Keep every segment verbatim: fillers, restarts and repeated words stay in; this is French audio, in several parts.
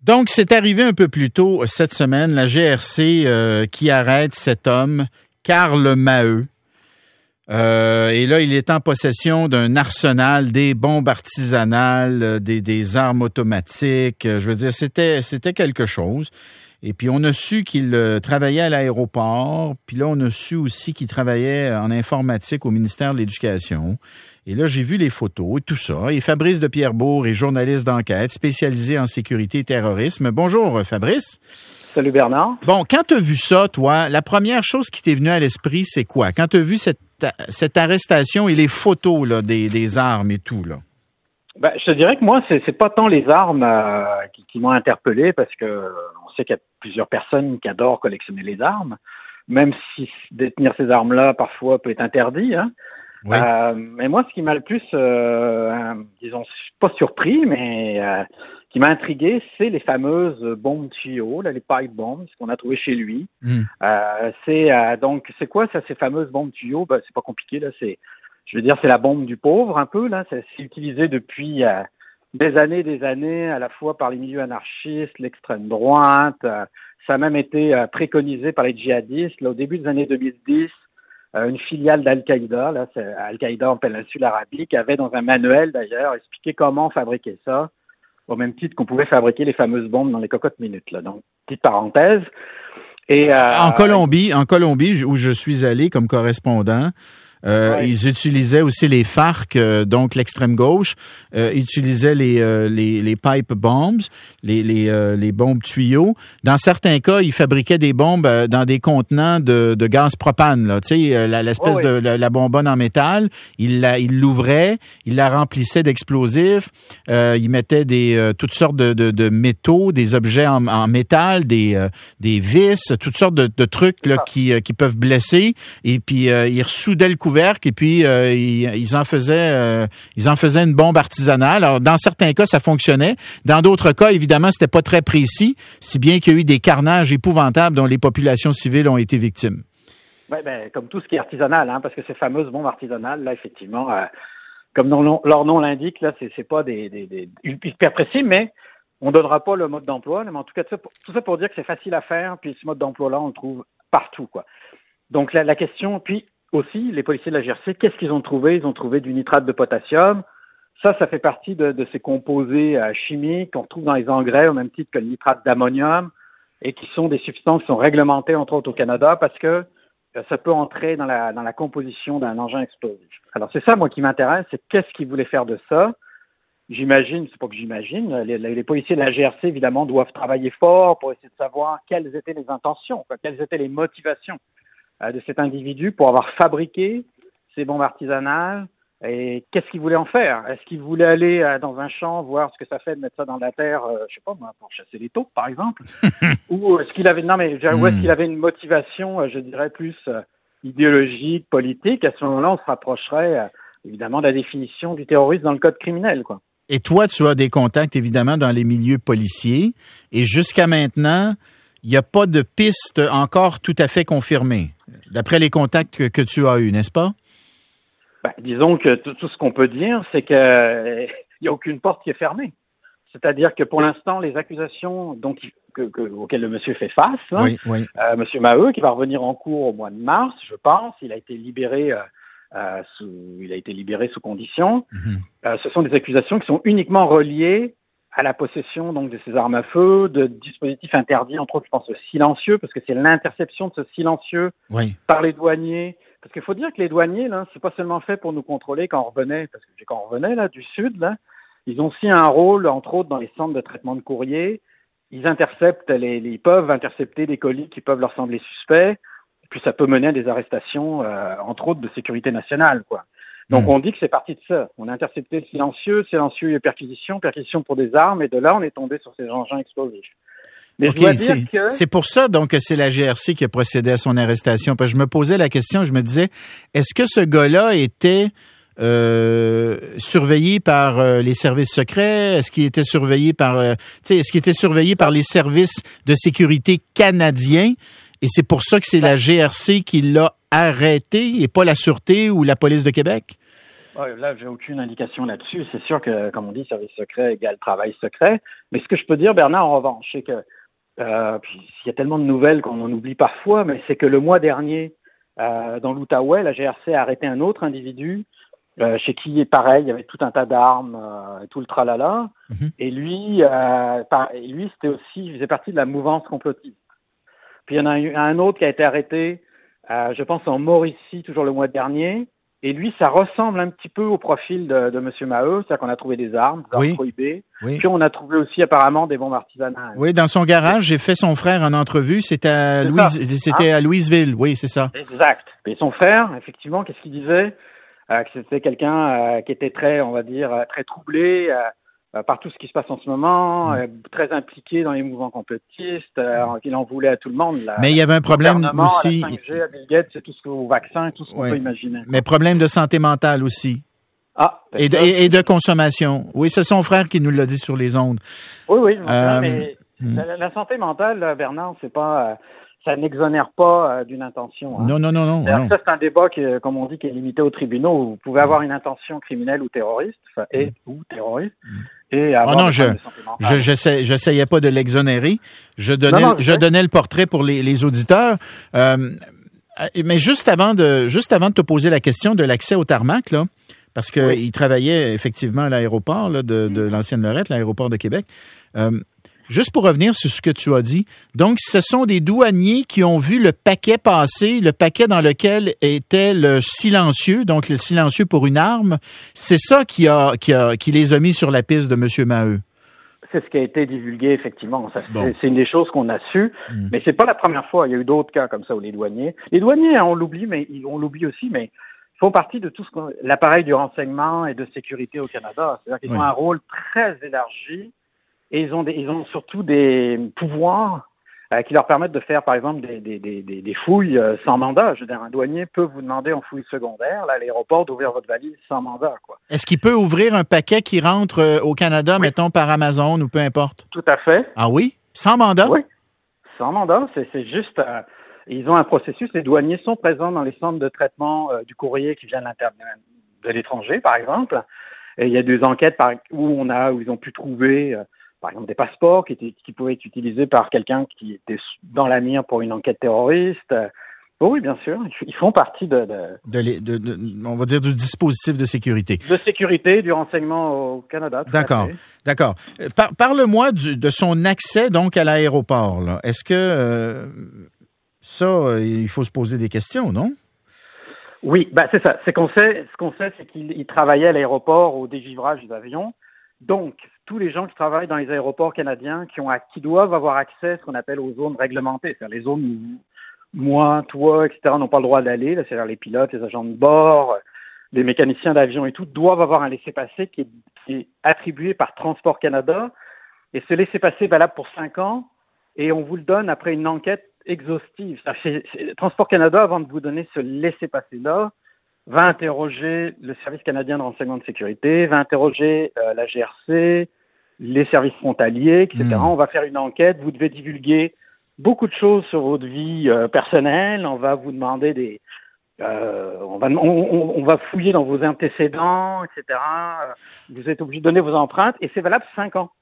Donc, c'est arrivé un peu plus tôt cette semaine, la G R C euh, qui arrête cet homme, Karl Maheu. Euh, et là, il est en possession d'un arsenal, des bombes artisanales, des, des armes automatiques. Je veux dire, c'était, c'était quelque chose. Et puis, on a su qu'il euh, travaillait à l'aéroport. Puis là, on a su aussi qu'il travaillait en informatique au ministère de l'Éducation. Et là, j'ai vu les photos et tout ça. Et Fabrice de Pierrebourg est journaliste d'enquête spécialisé en sécurité et terrorisme. Bonjour, Fabrice. Salut, Bernard. Bon, quand tu as vu ça, toi, la première chose qui t'est venue à l'esprit, c'est quoi? Quand tu as vu cette, cette arrestation et les photos là, des, des armes et tout, là? Ben, je te dirais que moi, c'est, c'est pas tant les armes euh, qui, qui m'ont interpellé, parce que euh, on sait qu'il y a plusieurs personnes qui adorent collectionner les armes, même si détenir ces armes-là, parfois, peut être interdit, hein. Oui. Euh, mais moi, ce qui m'a le plus, euh, disons, pas surpris, mais euh, qui m'a intrigué, c'est les fameuses bombes tuyaux, là, les pipe bombs, ce qu'on a trouvé chez lui. Mm. Euh, c'est euh, donc, c'est quoi ça, ces fameuses bombes tuyaux? Ben, c'est pas compliqué, là. C'est, je veux dire, c'est la bombe du pauvre, un peu, là. C'est, c'est utilisé depuis euh, des années, des années, à la fois par les milieux anarchistes, l'extrême droite. Euh, ça a même été euh, préconisé par les djihadistes, là, au début des années deux mille dix. Une filiale d'Al-Qaïda, là, c'est Al-Qaïda en péninsule arabique, avait dans un manuel d'ailleurs expliqué comment fabriquer ça, au même titre qu'on pouvait fabriquer les fameuses bombes dans les cocottes minutes, là. Donc, petite parenthèse. Et euh, en Colombie, en Colombie, où je suis allé comme correspondant, Euh, ouais. Ils utilisaient aussi les FARC, euh, donc l'extrême gauche, euh, utilisaient les, euh, les les pipe bombs, les les euh, les bombes tuyaux. Dans certains cas, ils fabriquaient des bombes euh, dans des contenants de, de gaz propane, là, tu sais, la, l'espèce oh, oui. de la, la bonbonne en métal. Ils la ils l'ouvraient, ils la remplissaient d'explosifs. Euh, ils mettaient des euh, toutes sortes de, de de métaux, des objets en, en métal, des euh, des vis, toutes sortes de, de trucs là qui euh, qui peuvent blesser. Et puis euh, ils ressoudaient le couvercle. Et puis euh, ils, ils en faisaient euh, ils en faisaient une bombe artisanale. Alors dans certains cas ça fonctionnait, dans d'autres cas évidemment c'était pas très précis, si bien qu'il y a eu des carnages épouvantables dont les populations civiles ont été victimes. Oui, ben comme tout ce qui est artisanal, hein, parce que ces fameuses bombes artisanales là, effectivement, euh, comme non, leur nom l'indique, là c'est c'est pas des, des, des hyper précis, mais on donnera pas le mode d'emploi. Mais en tout cas tout ça pour, tout ça pour dire que c'est facile à faire. Puis ce mode d'emploi là on le trouve partout, quoi. Donc la, la question puis aussi, les policiers de la G R C, qu'est-ce qu'ils ont trouvé? Ils ont trouvé du nitrate de potassium. Ça, ça fait partie de, de ces composés euh, chimiques qu'on retrouve dans les engrais, au même titre que le nitrate d'ammonium, et qui sont des substances qui sont réglementées, entre autres au Canada, parce que euh, ça peut entrer dans la, dans la composition d'un engin explosif. Alors, c'est ça, moi, qui m'intéresse, c'est qu'est-ce qu'ils voulaient faire de ça? J'imagine, c'est pas que j'imagine, les, les policiers de la G R C, évidemment, doivent travailler fort pour essayer de savoir quelles étaient les intentions, quoi, quelles étaient les motivations de cet individu pour avoir fabriqué ces bombes artisanales, et qu'est-ce qu'il voulait en faire? Est-ce qu'il voulait aller euh, dans un champ voir ce que ça fait de mettre ça dans la terre, euh, je sais pas moi, pour chasser les taupes par exemple? Ou est-ce qu'il avait non mais mm. ou est-ce qu'il avait une motivation, euh, je dirais plus euh, idéologique, politique? À ce moment-là, on se rapprocherait euh, évidemment de la définition du terrorisme dans le code criminel, quoi. Et toi, tu as des contacts évidemment dans les milieux policiers, et jusqu'à maintenant, il n'y a pas de piste encore tout à fait confirmée, d'après les contacts que, que tu as eus, n'est-ce pas? Ben, disons que tout, tout ce qu'on peut dire, c'est qu'il euh, n'y a aucune porte qui est fermée. C'est-à-dire que pour l'instant, les accusations donc, que, que, auxquelles le monsieur fait face, hein, oui, oui. Euh, monsieur Maheu, qui va revenir en cours au mois de mars, je pense, il a été libéré, euh, euh, sous, il a été libéré sous condition. Mm-hmm. Euh, ce sont des accusations qui sont uniquement reliées à la possession donc de ces armes à feu, de dispositifs interdits, entre autres, je pense, le silencieux, parce que c'est l'interception de ce silencieux oui. par les douaniers. Parce qu'il faut dire que les douaniers, là, c'est pas seulement fait pour nous contrôler quand on revenait, parce que quand on revenait là du sud, là, ils ont aussi un rôle, entre autres, dans les centres de traitement de courrier. Ils interceptent, les, les, ils peuvent intercepter des colis qui peuvent leur sembler suspects, et puis ça peut mener à des arrestations, euh, entre autres, de sécurité nationale, quoi. Donc, mmh. on dit que c'est parti de ça. On a intercepté le silencieux, silencieux et perquisition, perquisition pour des armes, et de là, on est tombé sur ces engins explosifs. Mais okay, je dois dire c'est, que... c'est pour ça, donc, que c'est la G R C qui a procédé à son arrestation. Parce que je me posais la question, je me disais, est-ce que ce gars-là était euh, surveillé par euh, les services secrets? Est-ce qu'il était surveillé par, euh, tu sais, est-ce qu'il était surveillé par les services de sécurité canadiens? Et c'est pour ça que c'est la G R C qui l'a arrêté et pas la Sûreté ou la Police de Québec? Ouais, là, j'ai aucune indication là-dessus. C'est sûr que, comme on dit, service secret égale travail secret. Mais ce que je peux dire, Bernard, en revanche, c'est que, euh, puis il y a tellement de nouvelles qu'on en oublie parfois, mais c'est que le mois dernier, euh, dans l'Outaouais, la G R C a arrêté un autre individu euh, chez qui, pareil, il y avait tout un tas d'armes, euh, tout le tralala. Mm-hmm. Et lui, euh, par, lui, c'était aussi, il faisait partie de la mouvance complotiste. Puis il y en a eu un autre qui a été arrêté, euh, je pense en Mauricie, toujours le mois dernier. Et lui, ça ressemble un petit peu au profil de, de M. Maheu, c'est-à-dire qu'on a trouvé des armes, des armes oui. prohibées. Oui. Puis on a trouvé aussi apparemment des bombes artisanales. Oui, dans son garage, j'ai fait son frère en entrevue. C'était à, c'est Louise, c'était hein? à Louisville, oui, c'est ça. Exact. Et son frère, effectivement, qu'est-ce qu'il disait euh, que c'était quelqu'un euh, qui était très, on va dire, très troublé euh, euh, par tout ce qui se passe en ce moment, mmh. euh, très impliqué dans les mouvements complotistes, euh, mmh. qu'il en voulait à tout le monde. La, Mais il y avait un problème aussi. À la cinq G, à Bill Gates, c'est tout ce au vaccin, tout ce qu'on oui. peut imaginer. Mais problème de santé mentale aussi. Ah, et, de, et, et de consommation. Oui, c'est son frère qui nous l'a dit sur les ondes. Oui, oui. Euh, mais mmh. la, la santé mentale, Bernard, c'est pas, euh, ça n'exonère pas euh, d'une intention. Hein. Non, non, non, non. non. Ça, c'est un débat qui, comme on dit, qui est limité aux tribunaux. Où vous pouvez avoir une intention criminelle ou terroriste, enfin, et mmh. ou terroriste. Mmh. Et oh non, je, je, j'essaie, j'essayais pas de l'exonérer. Je donnais, non, non, je, je donnais le portrait pour les, les auditeurs. Euh, mais juste avant de, juste avant de te poser la question de l'accès au tarmac, là, parce que oui. il travaillait effectivement à l'aéroport là, de, de l'ancienne Lorette, l'aéroport de Québec. Euh, juste pour revenir sur ce que tu as dit, donc ce sont des douaniers qui ont vu le paquet passer, le paquet dans lequel était le silencieux, donc le silencieux pour une arme. C'est ça qui a, qui a, qui les a mis sur la piste de M. Maheu. C'est ce qui a été divulgué, effectivement. Ça, bon. c'est, c'est une des choses qu'on a su, mmh. mais c'est pas la première fois. Il y a eu d'autres cas comme ça où les douaniers, les douaniers, hein, on l'oublie, mais on l'oublie aussi, mais font partie de tout ce qu'on, l'appareil du renseignement et de sécurité au Canada. C'est-à-dire qu'ils oui. ont un rôle très élargi et ils ont des, ils ont surtout des pouvoirs euh, qui leur permettent de faire, par exemple, des, des, des, des fouilles euh, sans mandat. Je veux dire, un douanier peut vous demander en fouille secondaire, là, à l'aéroport, d'ouvrir votre valise sans mandat, quoi. Est-ce qu'il peut ouvrir un paquet qui rentre euh, au Canada, oui. mettons, par Amazon ou peu importe? Tout à fait. Ah oui? Sans mandat? Oui. Sans mandat. C'est, c'est juste... Euh, Ils ont un processus, les douaniers sont présents dans les centres de traitement euh, du courrier qui vient de, de l'étranger, par exemple. Et il y a des enquêtes par, où on a, où ils ont pu trouver, euh, par exemple, des passeports qui étaient, qui pouvaient être utilisés par quelqu'un qui était dans la mire pour une enquête terroriste. Oh oui, bien sûr, ils font partie de, de, de, les, de, de on va dire du dispositif de sécurité. De sécurité, du renseignement au Canada. Tout d'accord, d'accord. Par, parle-moi du, de son accès donc à l'aéroport. Là. Est-ce que euh, Ça, euh, il faut se poser des questions, non? Oui, ben c'est ça. C'est qu'on sait, ce qu'on sait, c'est qu'il travaillait à l'aéroport au dégivrage des avions. Donc, tous les gens qui travaillent dans les aéroports canadiens, qui ont, qui doivent avoir accès à ce qu'on appelle aux zones réglementées, c'est-à-dire les zones où moi, toi, et cetera, n'ont pas le droit d'aller, là, c'est-à-dire les pilotes, les agents de bord, les mécaniciens d'avion et tout, doivent avoir un laissez-passer qui est, qui est attribué par Transport Canada. Et ce laissez-passer est valable pour cinq ans, et on vous le donne après une enquête exhaustive. C'est, c'est, Transport Canada, avant de vous donner ce laissez-passer-là, va interroger le Service canadien de renseignement de sécurité, va interroger euh, la G R C, les services frontaliers, et cetera. Mmh. On va faire une enquête, vous devez divulguer beaucoup de choses sur votre vie euh, personnelle, on va vous demander des... Euh, on, va, on, on va fouiller dans vos antécédents, et cetera. Vous êtes obligé de donner vos empreintes, et c'est valable cinq ans.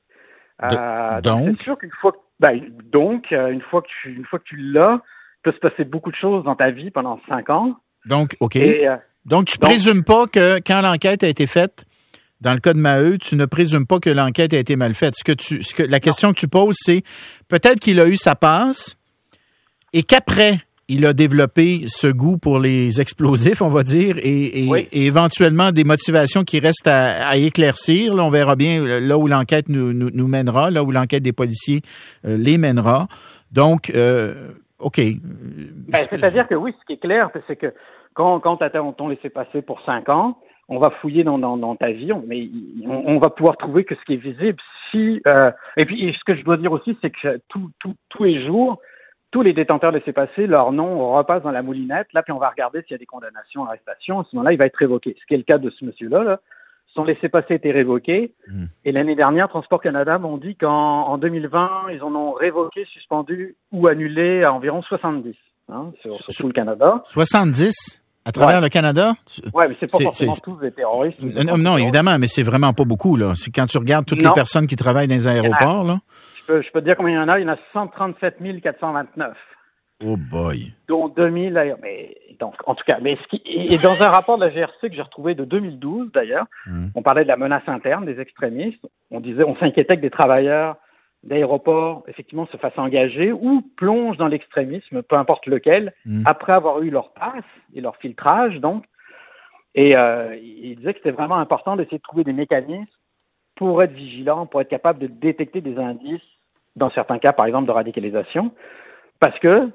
Euh, donc, donc c'est sûr qu'une fois que Ben, donc, une fois que tu, une fois que tu l'as, il peut se passer beaucoup de choses dans ta vie pendant cinq ans. Donc, OK. Et, euh, donc, tu donc, présumes pas que quand l'enquête a été faite, dans le cas de Maheu, tu ne présumes pas que l'enquête a été mal faite. Ce que tu, ce que, la question non. que tu poses, c'est peut-être qu'il a eu sa passe et qu'après, il a développé ce goût pour les explosifs, on va dire, et, et, oui. et éventuellement des motivations qui restent à, à éclaircir. Là, on verra bien là où l'enquête nous, nous, nous mènera, là où l'enquête des policiers euh, les mènera. Donc, euh, OK. Ben, c'est-à-dire que oui, ce qui est clair, c'est que quand, quand on t'en laissé passer pour cinq ans, on va fouiller dans, dans, dans ta vie, mais on, on va pouvoir trouver que ce qui est visible. Si euh, et puis, et ce que je dois dire aussi, c'est que tout, tout, tous les jours, tous les détenteurs de laissez-passer, leur nom repasse dans la moulinette, là, puis on va regarder s'il y a des condamnations, arrestations. À ce moment-là, il va être révoqué. Ce qui est le cas de ce monsieur-là, là. Son laissez-passer a été révoqué. Mmh. Et l'année dernière, Transport Canada m'ont dit qu'en en deux mille vingt, ils en ont révoqué, suspendu ou annulé à environ soixante-dix hein, sur, sur tout le Canada. soixante-dix? À travers ouais. le Canada? Oui, mais c'est pas c'est, forcément c'est... tous des terroristes. Des non, non, évidemment, mais c'est vraiment pas beaucoup, là. C'est quand tu regardes toutes non. les personnes qui travaillent dans les aéroports, là. Je peux, je peux te dire combien il y en a. Il y en a cent trente-sept mille quatre cent vingt-neuf. Oh boy. Dont deux mille d'ailleurs. Mais, donc, en tout cas, mais ce qui, et dans un rapport de la G R C que j'ai retrouvé de deux mille douze, d'ailleurs, mmh. on parlait de la menace interne des extrémistes. On disait, on s'inquiétait que des travailleurs d'aéroports, effectivement, se fassent engager ou plongent dans l'extrémisme, peu importe lequel, mmh. après avoir eu leur passe et leur filtrage, donc. Et euh, il disait que c'était vraiment important d'essayer de trouver des mécanismes pour être vigilant, pour être capable de détecter des indices, dans certains cas, par exemple, de radicalisation, parce que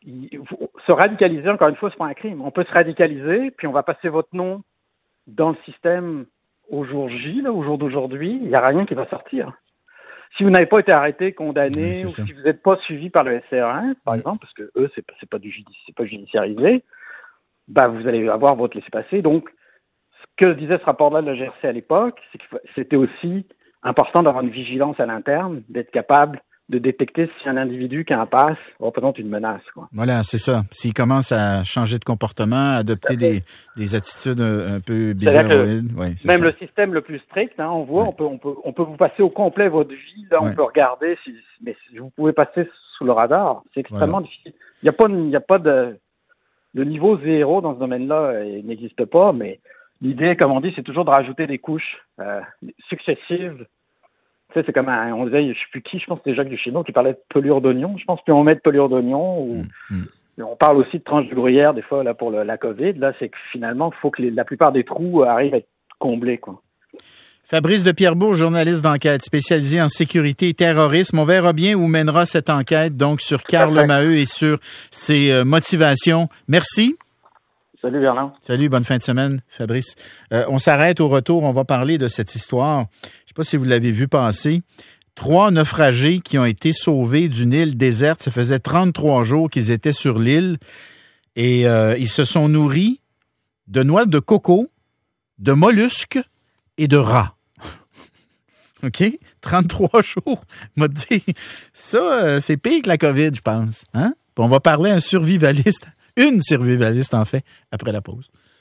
se radicaliser, encore une fois, c'est pas un crime. On peut se radicaliser, puis on va passer votre nom dans le système au jour J, là, au jour d'aujourd'hui, il n'y a rien qui va sortir. Si vous n'avez pas été arrêté, condamné, oui, ou ça. Si vous n'êtes pas suivi par le S R un, par oui. exemple, parce que eux, c'est, c'est pas du judici- c'est pas judiciarisé, ben, vous allez avoir votre laissez-passer. Donc, ce que disait ce rapport-là de la G R C à l'époque, c'est que c'était aussi important d'avoir une vigilance à l'interne, d'être capable de détecter si un individu qui a un pass représente une menace, quoi. Voilà, c'est ça. S'il commence à changer de comportement, à adopter des, des attitudes un peu bizarres. Ouais, c'est même ça. Le système le plus strict, hein, on voit, ouais. on peut, on peut, on peut vous passer au complet votre vie, là, ouais. on peut regarder si, mais si vous pouvez passer sous le radar, c'est extrêmement voilà. difficile. Il n'y a pas, il n'y a pas de, le niveau zéro dans ce domaine-là, il n'existe pas, mais l'idée, comme on dit, c'est toujours de rajouter des couches euh, successives. Tu sais, c'est comme un, on disait, je ne sais plus qui, je pense que c'était Jacques Duchesneau qui parlait de pelure d'oignon. Je pense plus on met de pelure d'oignon. Ou, mmh. On parle aussi de tranche de gruyère des fois là pour le, la COVID. Là, c'est que finalement, il faut que les, la plupart des trous arrivent à être comblés, quoi. Fabrice de Pierrebourg, journaliste d'enquête spécialisé en sécurité et terrorisme. On verra bien où mènera cette enquête, donc sur Karl Maheu et sur ses euh, motivations. Merci. Salut Bernard. Salut, bonne fin de semaine, Fabrice. Euh, on s'arrête au retour, on va parler de cette histoire. Je ne sais pas si vous l'avez vu passer. Trois naufragés qui ont été sauvés d'une île déserte. Ça faisait trente-trois jours qu'ils étaient sur l'île et euh, ils se sont nourris de noix de coco, de mollusques et de rats. OK? trente-trois jours. M'a dit, ça, euh, c'est pire que la COVID, je pense. Hein? Puis on va parler à un survivaliste. Une survivaliste, en fait, après la pause.